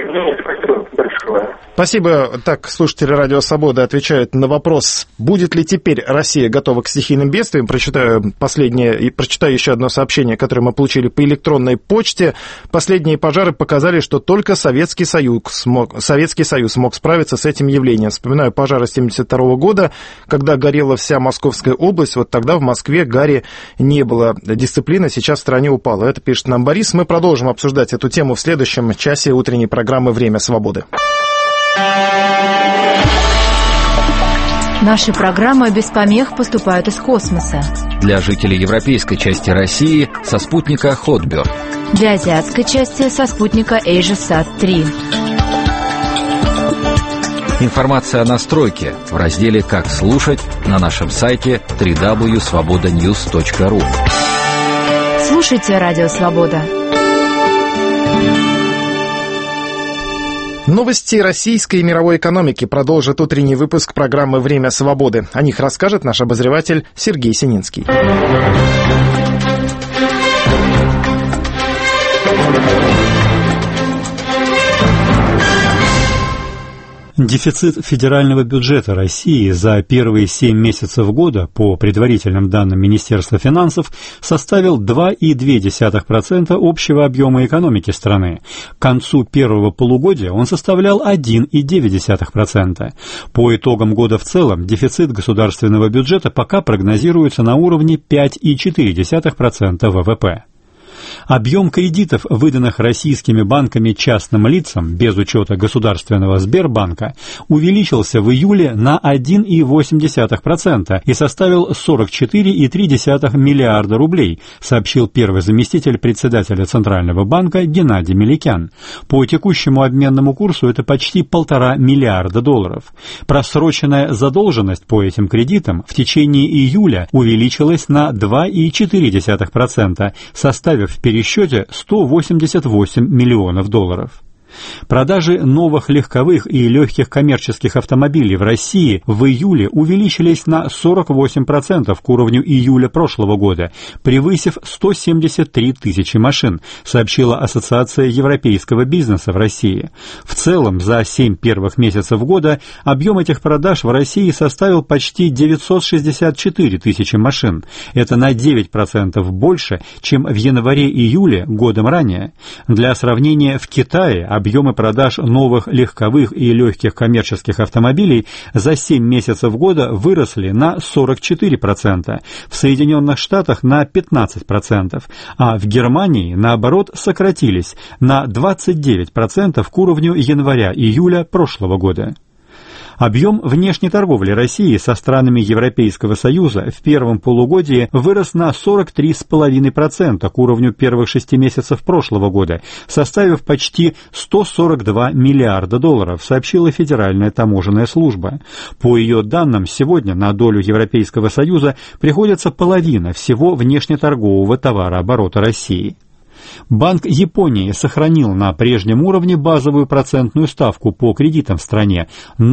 Спасибо. Так, слушатели Радио Свобода отвечают на вопрос, будет ли теперь Россия готова к стихийным бедствиям. Прочитаю еще одно сообщение, которое мы получили по электронной почте. Последние пожары показали, что только Советский Союз смог справиться с этим явлением. Вспоминаю пожары 1972 года, когда горела вся Московская область. Вот тогда в Москве гари не было. Дисциплина сейчас в стране упала. Это пишет нам Борис. Мы продолжим обсуждать эту тему в следующем часе утренней программы «Время свободы». Наши программы без помех поступают из космоса. Для жителей европейской части России со спутника Hotbird. Для азиатской части со спутника AsiaSat-3. Информация о настройке в разделе «Как слушать» на нашем сайте www.svobodanews.ru. Слушайте «Радио Свобода». Новости российской и мировой экономики продолжит утренний выпуск программы «Время свободы». О них расскажет наш обозреватель Сергей Сининский. Дефицит федерального бюджета России за первые 7 месяцев года, по предварительным данным Министерства финансов, составил 2,2% общего объема экономики страны. К концу первого полугодия он составлял 1,9%. По итогам года в целом дефицит государственного бюджета пока прогнозируется на уровне 5,4% ВВП. Объем кредитов, выданных российскими банками частным лицам, без учета государственного Сбербанка, увеличился в июле на 1,8% и составил 44,3 миллиарда рублей, сообщил первый заместитель председателя Центрального банка Геннадий Меликян. По текущему обменному курсу это почти 1,5 миллиарда долларов. Просроченная задолженность по этим кредитам в течение июля увеличилась на 2,4%, составив в пересчете 188 миллионов долларов. Продажи новых легковых и легких коммерческих автомобилей в России в июле увеличились на 48% к уровню июля прошлого года, превысив 173 тысячи машин, сообщила Ассоциация европейского бизнеса в России. В целом, за 7 первых месяцев года объем этих продаж в России составил почти 964 тысячи машин. Это на 9% больше, чем в январе-июле годом ранее. Для сравнения, в Китае объемы продаж новых легковых и легких коммерческих автомобилей за 7 месяцев года выросли на 44%, в Соединенных Штатах на 15%, а в Германии, наоборот, сократились на 29% к уровню января-июля прошлого года. Объем внешней торговли России со странами Европейского Союза в первом полугодии вырос на 43,5% к уровню первых 6 месяцев прошлого года, составив почти 142 миллиарда долларов, сообщила Федеральная таможенная служба. По ее данным, сегодня на долю Европейского Союза приходится половина всего внешнеторгового товарооборота России. Банк Японии сохранил на прежнем уровне базовую процентную ставку по кредитам в стране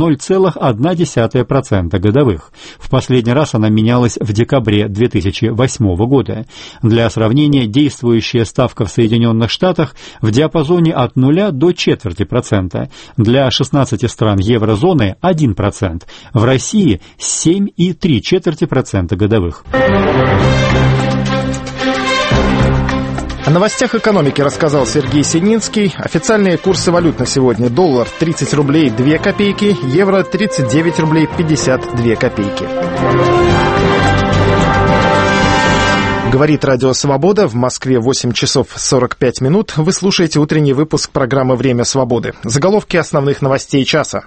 0,1% годовых. В последний раз она менялась в декабре 2008 года. Для сравнения, действующая ставка в Соединенных Штатах в диапазоне от 0 до 0,25%, для 16 стран еврозоны 1%, в России 7,3% годовых. О новостях экономики рассказал Сергей Сининский. Официальные курсы валют на сегодня: доллар 30 рублей 2 копейки, евро 39 рублей 52 копейки. Говорит Радио Свобода. В Москве 8 часов 45 минут. Вы слушаете утренний выпуск программы «Время свободы». Заголовки основных новостей часа.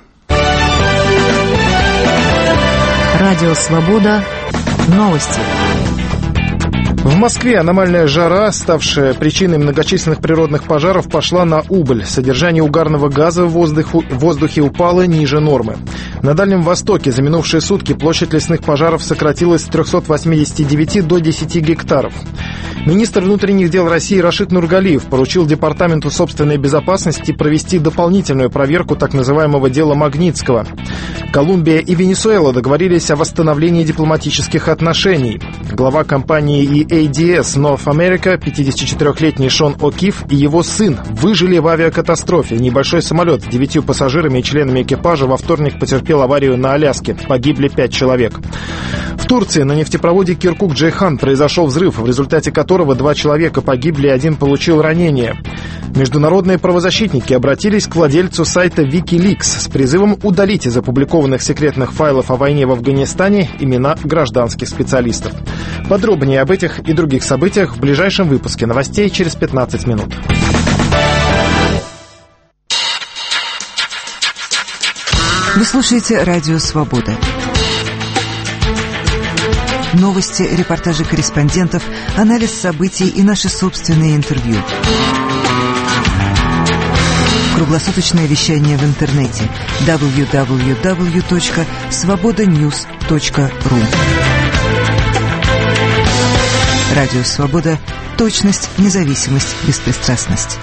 Радио Свобода. Новости. В Москве аномальная жара, ставшая причиной многочисленных природных пожаров, пошла на убыль. Содержание угарного газа в воздухе упало ниже нормы. На Дальнем Востоке за минувшие сутки площадь лесных пожаров сократилась с 389 до 10 гектаров. Министр внутренних дел России Рашид Нургалиев поручил Департаменту собственной безопасности провести дополнительную проверку так называемого дела Магнитского. Колумбия и Венесуэла договорились о восстановлении дипломатических отношений. Глава компании EADS North America, 54-летний Шон О'Кифф, и его сын выжили в авиакатастрофе. Небольшой самолет с 9 пассажирами и членами экипажа во вторник потерпел аварию на Аляске. Погибли 5 человек. В Турции на нефтепроводе Киркук-Джейхан произошел взрыв, в результате которого 2 человека погибли и 1 получил ранение. Международные правозащитники обратились к владельцу сайта Wikileaks с призывом удалить из опубликованных секретных файлов о войне в Афганистане имена гражданских специалистов. Подробнее об этих и других событиях в ближайшем выпуске новостей через 15 минут. Вы слушаете Радио Свобода. Новости, репортажи корреспондентов, анализ событий и наши собственные интервью. Круглосуточное вещание в интернете www.svobodanews.ru. Радио Свобода. Точность, независимость, беспристрастность.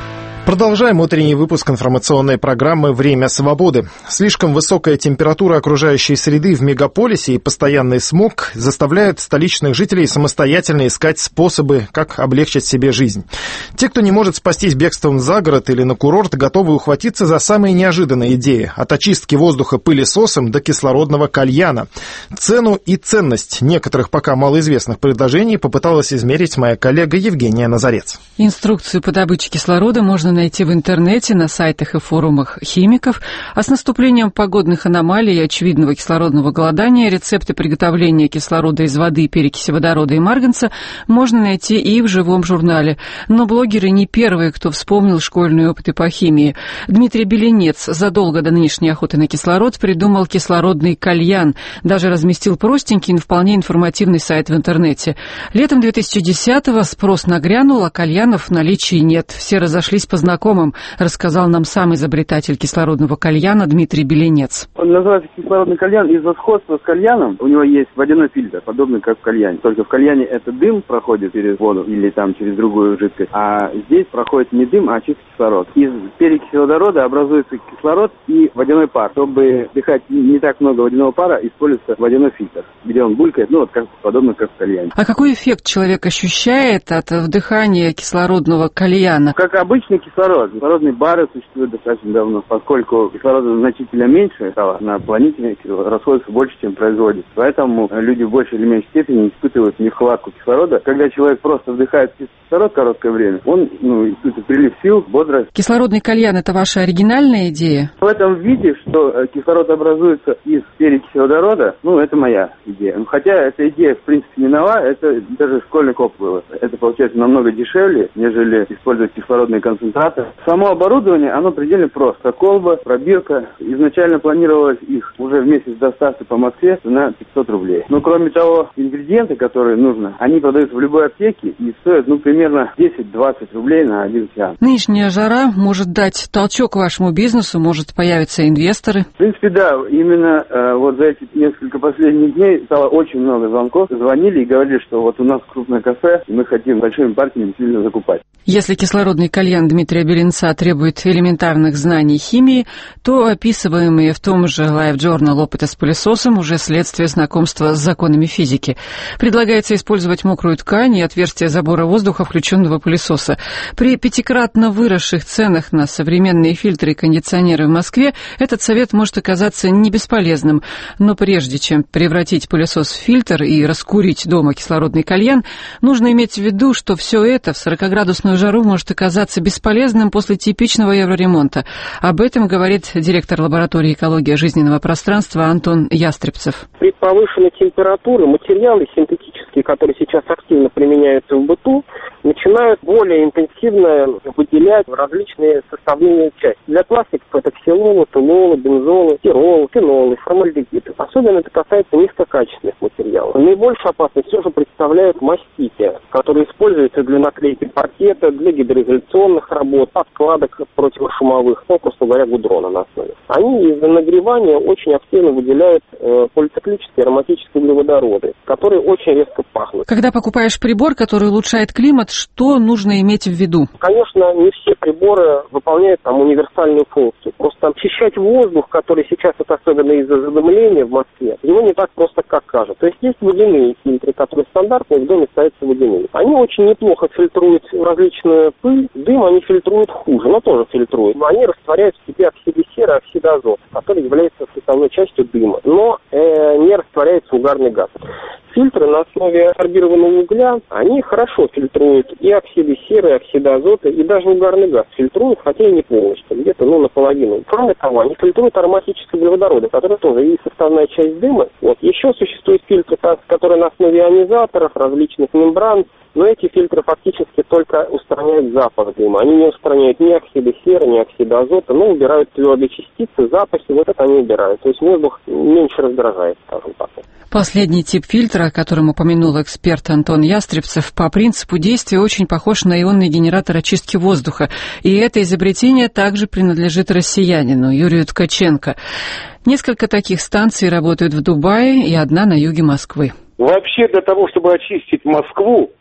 Продолжаем утренний выпуск информационной программы «Время свободы». Слишком высокая температура окружающей среды в мегаполисе и постоянный смог заставляют столичных жителей самостоятельно искать способы, как облегчить себе жизнь. Те, кто не может спастись бегством за город или на курорт, готовы ухватиться за самые неожиданные идеи. От очистки воздуха пылесосом до кислородного кальяна. Цену и ценность некоторых пока малоизвестных предложений попыталась измерить моя коллега Евгения Назарец. Инструкцию по добыче кислорода можно найти в интернете, на сайтах и форумах химиков, а с наступлением погодных аномалий и очевидного кислородного голодания рецепты приготовления кислорода из воды, перекиси водорода и марганца можно найти и в живом журнале. Но блогеры не первые, кто вспомнил школьные опыты по химии. Дмитрий Беленец задолго до нынешней охоты на кислород придумал кислородный кальян, даже разместил простенький, но вполне информативный сайт в интернете. Летом 2010-го спрос нагрянул, а кальянов в наличии нет. Все разошлись по знакомым, рассказал нам сам изобретатель кислородного кальяна Дмитрий Беленец. Он называется кислородный кальян из-за сходства с кальяном. У него есть водяной фильтр, подобный как в кальяне. Только в кальяне это дым проходит через воду или там через другую жидкость, а здесь проходит не дым, а чистый кислород. Из перекиси водорода образуется кислород и водяной пар. Чтобы дыхать не так много водяного пара, используется водяной фильтр, где он булькает, подобно как в кальяне. А какой эффект человек ощущает от вдыхания кислородного кальяна? Как обычный кислород. Кислородные бары существуют достаточно давно, поскольку кислорода значительно меньше стало на планете, расходуется больше, чем производится. Поэтому люди в большей или меньшей степени испытывают нехватку кислорода. Когда человек просто вдыхает кислород короткое время, он испытывает прилив сил, бодрость. Кислородный кальян – это ваша оригинальная идея? В этом виде, что кислород образуется из перекиси водорода, это моя идея. Хотя эта идея, в принципе, не нова, это даже школьный опыт был. Это получается намного дешевле, нежели использовать кислородные концентраты. Само оборудование, оно предельно просто. Колба, пробирка. Изначально планировалось их уже вместе с доставкой по Москве на 500 рублей. Но кроме того, ингредиенты, которые нужно, они продаются в любой аптеке и стоят, примерно 10-20 рублей на один сеанс. Нынешняя жара может дать толчок вашему бизнесу, может появиться инвесторы. В принципе, да. Именно за эти несколько последних дней стало очень много звонков. Звонили и говорили, что у нас крупное кафе, и мы хотим большими партиями сильно закупать. Если кислородный кальян Дмитрия Беленца требует элементарных знаний химии, то описываемые в том же Life Journal опыты с пылесосом уже следствие знакомства с законами физики. Предлагается использовать мокрую ткань и отверстие забора воздуха включенного пылесоса. При 5-кратно выросших ценах на современные фильтры и кондиционеры в Москве этот совет может оказаться не бесполезным. Но прежде чем превратить пылесос в фильтр и раскурить дома кислородный кальян, нужно иметь в виду, что все это в 40-градусную жару может оказаться бесполезным после типичного евроремонта. Об этом говорит директор лаборатории экологии жизненного пространства Антон Ястребцев. При повышенной температуре материалы синтетические, которые сейчас активно применяются в быту, начинают более интенсивно выделять различные составные части. Для пластиков это ксилолы, тололы, бензолы, стиролы, фенолы, формальдегиды. Особенно это касается низкокачественных материалов. Наибольшую опасность все же представляют мастики, которые используются для наклейки паркета, для гидроизоляционных работ, подкладок противошумовых, просто говоря, гудрона на основе. Они из-за нагревания очень активно выделяют полициклические ароматические углеводороды, которые очень резко пахнут. Когда покупаешь прибор, который улучшает климат, что нужно иметь в виду? Конечно, не все приборы выполняют универсальную функцию. Просто очищать воздух, который сейчас, это особенно из-за задымления в Москве, его не так просто, как кажется. То есть водяные фильтры, которые стандартные, в доме ставятся водяные. Они очень неплохо фильтруют различную пыль, дым они фильтруют хуже, но тоже фильтруют. Они растворяют в себе оксиды серы, оксид азота, который является составной частью дыма, но не растворяется угарный газ. Фильтры на основе сорбированного угля, они хорошо фильтруют и оксиды серы, и оксиды азота, и даже угарный газ фильтруют, хотя и не полностью, где-то наполовину. Кроме того, они фильтруют ароматические углеводороды, которые тоже и составная часть дыма. Еще существуют фильтры, которые на основе ионизаторов, различных мембран, но эти фильтры фактически только устраняют запах дыма. Они не устраняют ни оксиды серы, ни оксиды азота, но убирают твердые частицы, запахи, это они убирают. То есть воздух меньше раздражает, скажем так. Последний тип фильтра, о котором упомянул эксперт Антон Ястребцев, по принципу действия очень похож на ионный генератор очистки воздуха. И это изобретение также принадлежит россиянину Юрию Ткаченко. Несколько таких станций работают в Дубае и одна на юге Москвы. Вообще для того, чтобы очистить Москву,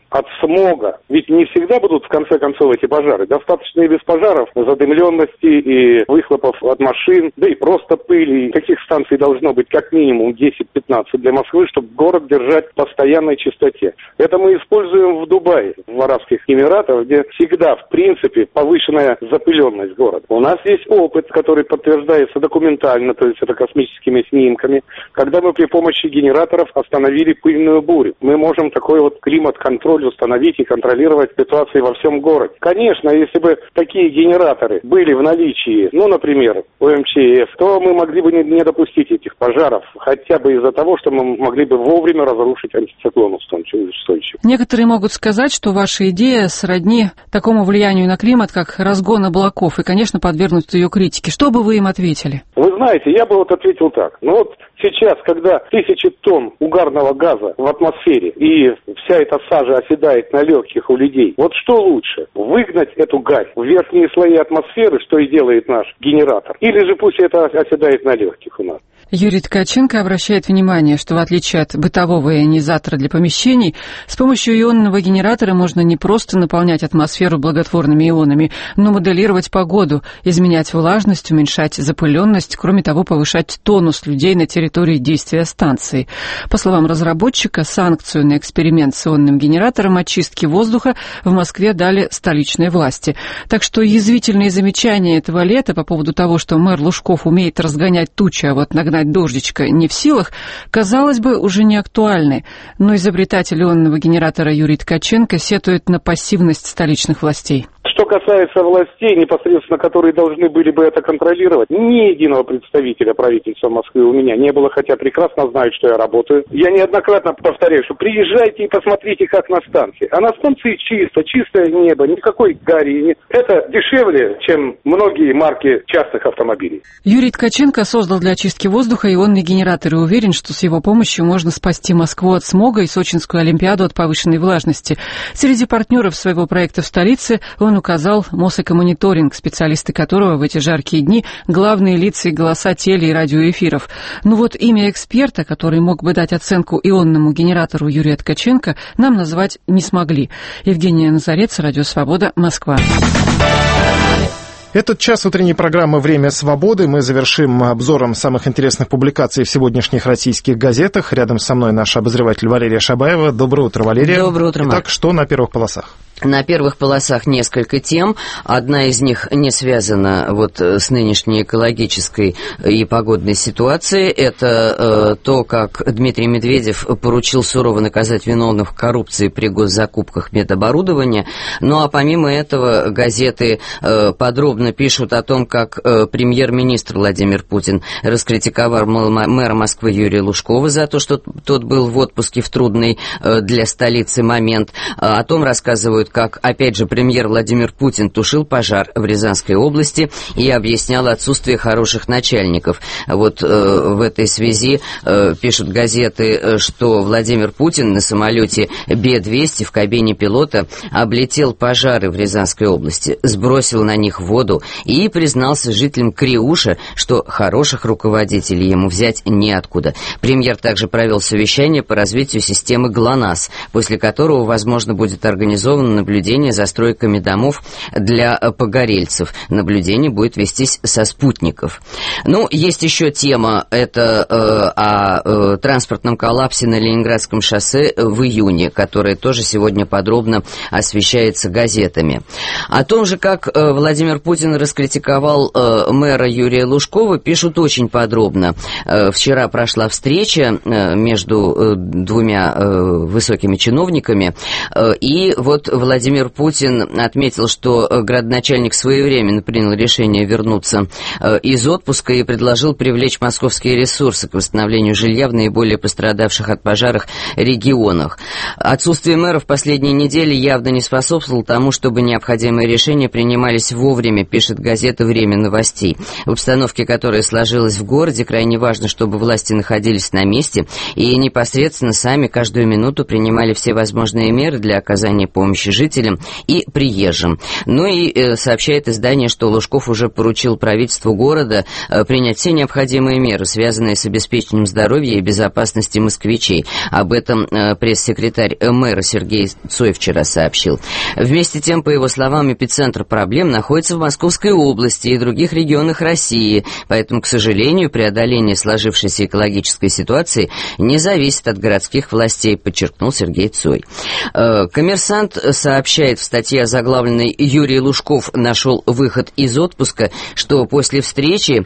от смога. Ведь не всегда будут, в конце концов, эти пожары. Достаточно и без пожаров, задымленности и выхлопов от машин, да и просто пыли. Таких станций должно быть как минимум 10-15 для Москвы, чтобы город держать в постоянной чистоте. Это мы используем в Дубае, в Арабских Эмиратах, где всегда, в принципе, повышенная запыленность города. У нас есть опыт, который подтверждается документально, то есть это космическими снимками, когда мы при помощи генераторов остановили пыльную бурю. Мы можем такой вот климат-контроль установить и контролировать ситуацию во всем городе. Конечно, если бы такие генераторы были в наличии, ну, например, у МЧС, то мы могли бы не допустить этих пожаров, хотя бы из-за того, что мы могли бы вовремя разрушить антициклон устойчивый. Некоторые могут сказать, что ваша идея сродни такому влиянию на климат, как разгон облаков, и, конечно, подвергнуть ее критике. Что бы вы им ответили? Вы знаете, я бы вот ответил так. Ну вот сейчас, когда 1000 тонн угарного газа в атмосфере и вся эта сажа оседает на легких у людей, вот что лучше? Выгнать эту гарь в верхние слои атмосферы, что и делает наш генератор, или же пусть это оседает на легких у нас? Юрий Ткаченко обращает внимание, что в отличие от бытового ионизатора для помещений, с помощью ионного генератора можно не просто наполнять атмосферу благотворными ионами, но моделировать погоду, изменять влажность, уменьшать запыленность, кроме того, повышать тонус людей на территории действия станции. По словам разработчика, санкцию на эксперимент с ионным генератором очистки воздуха в Москве дали столичные власти. Так что язвительные замечания этого лета по поводу того, что мэр Лужков умеет разгонять тучи, а вот нагнать дождичка не в силах, казалось бы, уже не актуальны. Но изобретатель ионного генератора Юрий Ткаченко сетует на пассивность столичных властей. Что касается властей, непосредственно которые должны были бы это контролировать, ни единого представителя правительства Москвы у меня не было, хотя прекрасно знают, что я работаю. Я неоднократно повторяю, что приезжайте и посмотрите, как на станции. А на станции чистое небо, никакой гари. Это дешевле, чем многие марки частных автомобилей. Юрий Ткаченко создал для очистки воздуха ионный генератор и уверен, что с его помощью можно спасти Москву от смога и Сочинскую Олимпиаду от повышенной влажности. Среди партнеров своего проекта в столице он указал Мосэкомониторинг, специалисты которого в эти жаркие дни главные лица и голоса теле- и радиоэфиров. Но вот имя эксперта, который мог бы дать оценку ионному генератору Юрия Ткаченко, нам назвать не смогли. Евгения Назарец, Радио Свобода, Москва. Этот час утренней программы «Время свободы» мы завершим обзором самых интересных публикаций в сегодняшних российских газетах. Рядом со мной наш обозреватель Валерия Шабаева. Доброе утро, Валерия. Доброе утро, Марк. Итак, что на первых полосах? На первых полосах несколько тем. Одна из них не связана вот с нынешней экологической и погодной ситуацией. Это то, как Дмитрий Медведев поручил сурово наказать виновных в коррупции при госзакупках медоборудования. Ну а помимо этого газеты подробно пишут о том, как премьер-министр Владимир Путин раскритиковал мэра Москвы Юрия Лужкова за то, что тот был в отпуске в трудный для столицы момент. О том рассказывают, как, опять же, премьер Владимир Путин тушил пожар в Рязанской области и объяснял отсутствие хороших начальников. Вот в этой связи пишут газеты, что Владимир Путин на самолете Б-200 в кабине пилота облетел пожары в Рязанской области, сбросил на них воду и признался жителям Криуша, что хороших руководителей ему взять неоткуда. Премьер также провел совещание по развитию системы ГЛОНАСС, после которого, возможно, будет организовано наблюдение за стройками домов для погорельцев. Наблюдение будет вестись со спутников. Ну, есть еще тема, это о транспортном коллапсе на Ленинградском шоссе в июне, которая тоже сегодня подробно освещается газетами. О том же, как Владимир Путин раскритиковал мэра Юрия Лужкова, пишут очень подробно. Вчера прошла встреча между двумя высокими чиновниками, и вот Владимир Путин отметил, что градоначальник своевременно принял решение вернуться из отпуска и предложил привлечь московские ресурсы к восстановлению жилья в наиболее пострадавших от пожаров регионах. Отсутствие мэра в последние недели явно не способствовало тому, чтобы необходимые решения принимались вовремя, пишет газета «Время новостей». В обстановке, которая сложилась в городе, крайне важно, чтобы власти находились на месте и непосредственно сами каждую минуту принимали все возможные меры для оказания помощи жителям и приезжим. Ну и сообщает издание, что Лужков уже поручил правительству города принять все необходимые меры, связанные с обеспечением здоровья и безопасности москвичей. Об этом пресс-секретарь мэра Сергей Цой вчера сообщил. Вместе с тем, по его словам, эпицентр проблем находится в Московской области и других регионах России, поэтому, к сожалению, преодоление сложившейся экологической ситуации не зависит от городских властей, подчеркнул Сергей Цой. «Коммерсант» сообщает в статье, озаглавленной «Юрий Лужков нашел выход из отпуска», что после встречи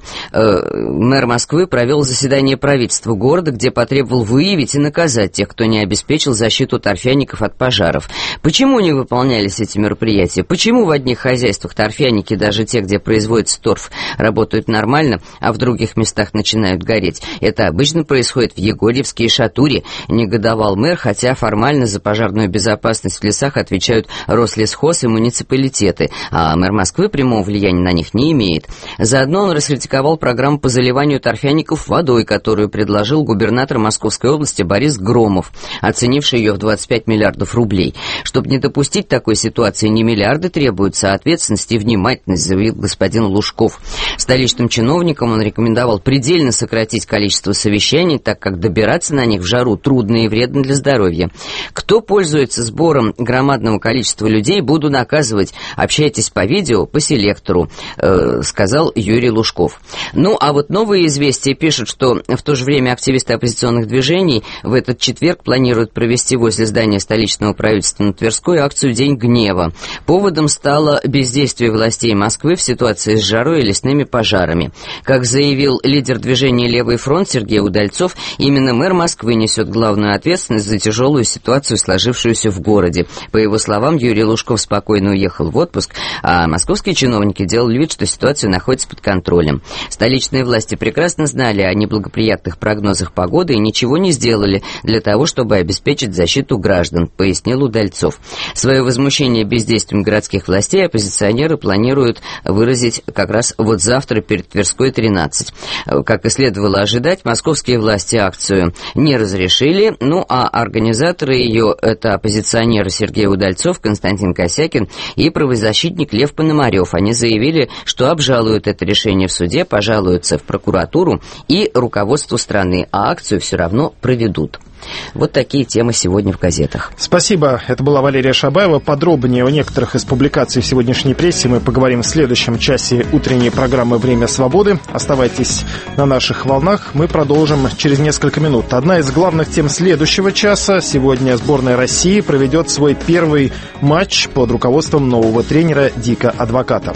мэр Москвы провел заседание правительства города, где потребовал выявить и наказать тех, кто не обеспечил защиту торфяников от пожаров. Почему не выполнялись эти мероприятия? Почему в одних хозяйствах торфяники, даже те, где производится торф, работают нормально, а в других местах начинают гореть? Это обычно происходит в Егорьевске и Шатуре, негодовал мэр, хотя формально за пожарную безопасность в лесах отвечают Рослесхоз и муниципалитеты, а мэр Москвы прямого влияния на них не имеет. Заодно он раскритиковал программу по заливанию торфяников водой, которую предложил губернатор Московской области Борис Громов, оценивший ее в 25 миллиардов рублей. Чтобы не допустить такой ситуации, не миллиарды требуются, а ответственность и внимательность, заявил господин Лужков. Столичным чиновникам он рекомендовал предельно сократить количество совещаний, так как добираться на них в жару трудно и вредно для здоровья. Кто пользуется сбором громадного количества людей, буду наказывать. Общайтесь по видео, по селектору, сказал Юрий Лужков. Ну, а вот новые известия пишут, что в то же время активисты оппозиционных движений в этот четверг планируют провести возле здания столичного правительства на Тверской акцию «День гнева». Поводом стало бездействие властей Москвы в ситуации с жарой и лесными пожарами. Как заявил лидер движения «Левый фронт» Сергей Удальцов, именно мэр Москвы несет главную ответственность за тяжелую ситуацию, сложившуюся в городе. По его словам, Юрий Лужков спокойно уехал в отпуск, а московские чиновники делали вид, что ситуация находится под контролем. Столичные власти прекрасно знали о неблагоприятных прогнозах погоды и ничего не сделали для того, чтобы обеспечить защиту граждан, пояснил Удальцов. Свое возмущение бездействием городских властей оппозиционеры планируют выразить как раз вот завтра перед Тверской 13. Как и следовало ожидать, московские власти акцию не разрешили, ну а организаторы ее — это оппозиционеры Сергей Удальцов, Константин Косякин и правозащитник Лев Пономарев. Они заявили, что обжалуют это решение в суде, пожалуются в прокуратуру и руководству страны, а акцию все равно проведут. Вот такие темы сегодня в газетах. Спасибо. Это была Валерия Шабаева. Подробнее о некоторых из публикаций в сегодняшней прессе мы поговорим в следующем часе утренней программы «Время свободы». Оставайтесь на наших волнах. Мы продолжим через несколько минут. Одна из главных тем следующего часа. Сегодня сборная России проведет свой первый матч под руководством нового тренера Дика Адвоката.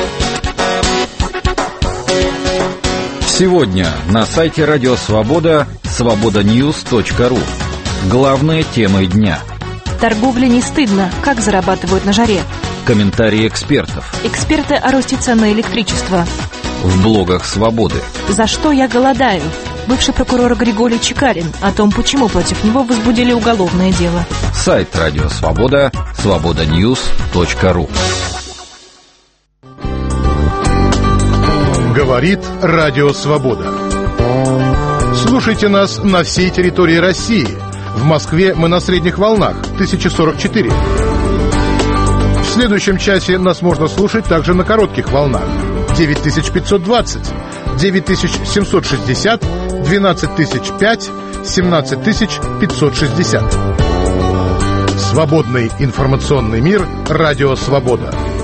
Сегодня на сайте Радио Свобода свободаnews.ru. Главные темы дня. Торговля не стыдно. Как зарабатывают на жаре? Комментарии экспертов. Эксперты о росте цен на электричество. В блогах Свободы. За что я голодаю? Бывший прокурор Григорий Чекалин о том, почему против него возбудили уголовное дело. Сайт Радио Свобода свободаnews.ru. Говорит Радио Свобода. Слушайте нас на всей территории России. В Москве мы на средних волнах 1044. В следующем часе нас можно слушать также на коротких волнах 9520, 9760, 12005, 17560. Свободный информационный мир. Радио Свобода.